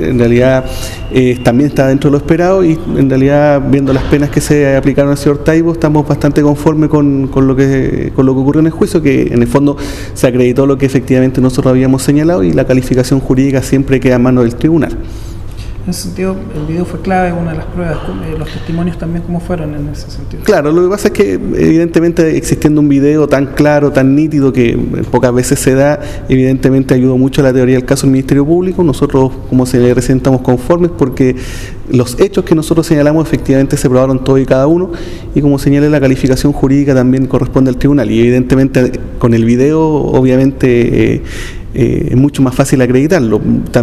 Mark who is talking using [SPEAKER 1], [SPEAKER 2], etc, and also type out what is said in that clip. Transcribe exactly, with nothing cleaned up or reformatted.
[SPEAKER 1] en realidad eh, también está dentro de lo esperado y en realidad viendo las penas que se aplicaron al señor Taibo estamos bastante conformes con, con, lo que, con lo que ocurrió en el juicio, que en el fondo se acreditó lo que efectivamente nosotros habíamos señalado y la calificación jurídica siempre queda a mano del tribunal.
[SPEAKER 2] En ese sentido, el video fue clave, una de las pruebas, los testimonios también, ¿cómo fueron en ese sentido?
[SPEAKER 1] Claro, lo que pasa es que evidentemente existiendo un video tan claro, tan nítido, que pocas veces se da, evidentemente ayudó mucho a la teoría del caso del Ministerio Público. Nosotros, como se le recién, estamos conformes porque los hechos que nosotros señalamos efectivamente se probaron todos y cada uno, y como señalé, la calificación jurídica también corresponde al tribunal, y evidentemente con el video obviamente eh, eh, es mucho más fácil acreditarlo. También